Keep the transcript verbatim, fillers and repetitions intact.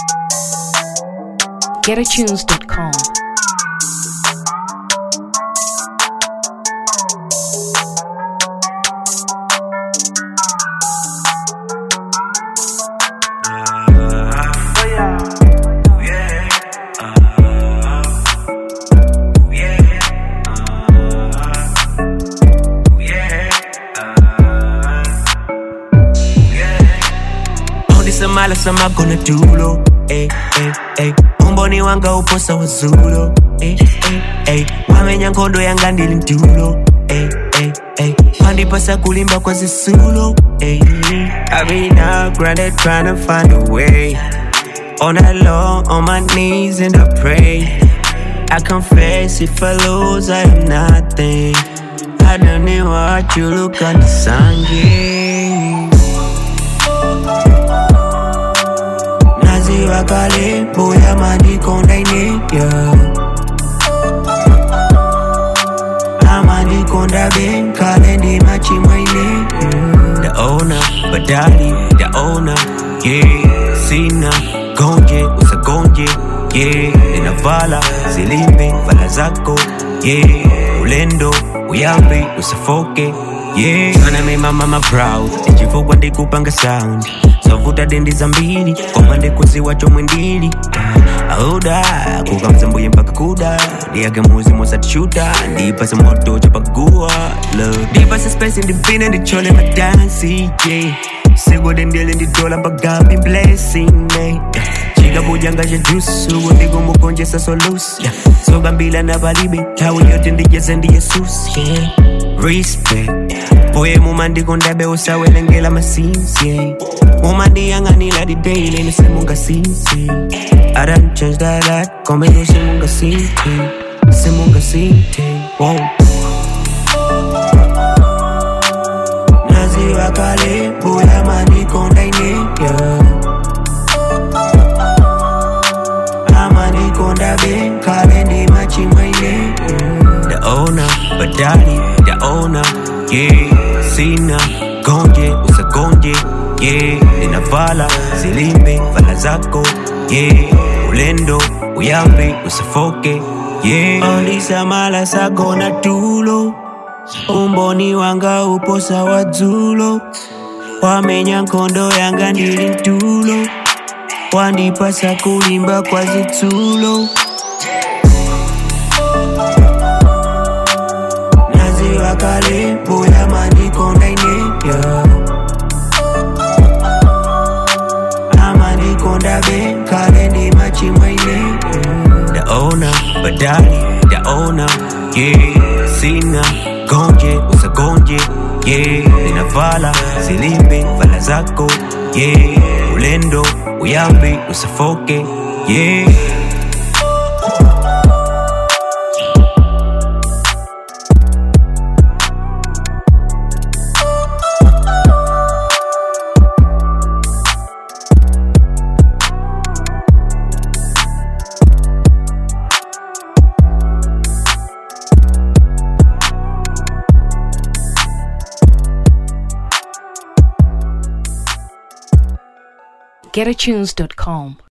getatunes dot com. Mala sama gonna do lo, eh, eh, eh. Umboni wanga uposa wazulo, eh, eh, eh. Wamenya nkondo yanga ndili mtulo, eh, eh, eh. Pandi pasa kulimba kwa zisulo, eh. I've been out grounded trying to find a way. All night long on my knees and I pray. I confess if I lose I am nothing. I don't know what you look on the sun, yeah. Wakale boya mani konda ine yeah. Amani konda ben kalendi machi mwaine yeah. The owner, badali, the owner, yeah. Sina, gonje, usa gonje, yeah. Inavala, zilimbe, vala zako, yeah. Ulendo, uyambi, usafoke, yeah. Sana me mama ma proud, nchifugwa ndi kupanga sound. Savuta dendi zambili, komande kuziwa chomwendili. Ahuda, kukamza mbuye mpaka kuda. Diage muzi mosa tishuta, ndipasa moto chapagua. Ndipasa space ndipine ndichole madansi, yeah. Sego dendele ndidola bagabi blessing, yeah. Chiga bujanga ja jusu, ndigo mukonje sa solus, yeah. Soga mbila na balibi, tawi yote ndijeze ndi Jesus, yeah. Respect, boye mumandi kondabe usawele ngela masinsi, yeah. Mumandi yangani la di daily ni semunga sinsi. I done changed that lot, come yo semunga sinti, semunga sinti, wow. Nazi wakale, boya mani konda ine, yeah. Amani konda be, kale ndi machi mwaine, yeah. The owner, badali, the owner, yeah. Sina, gonje, usa gonje, yeah. Inavala, zilimbe, vala zako, yeah. Ulendo, uyambi, usafoke, yeah. Ondisa mala sagona tulo. Umboni wanga uposa wazulo. Wamenya nkondo yanga ndili mtulo. Wandipasa kulimba kwa zitulo. Nazi wakale, boya mani konda ine, yeah. Amani konda be, kale ndi machi mwaine, yeah. The owner, badali, the owner, yeah. Sina, gonje, usa gonje, yeah. Inavala, zilimbe, vala zako, yeah. Ulendo, uyambi, usafoke, yeah. getatunes dot com.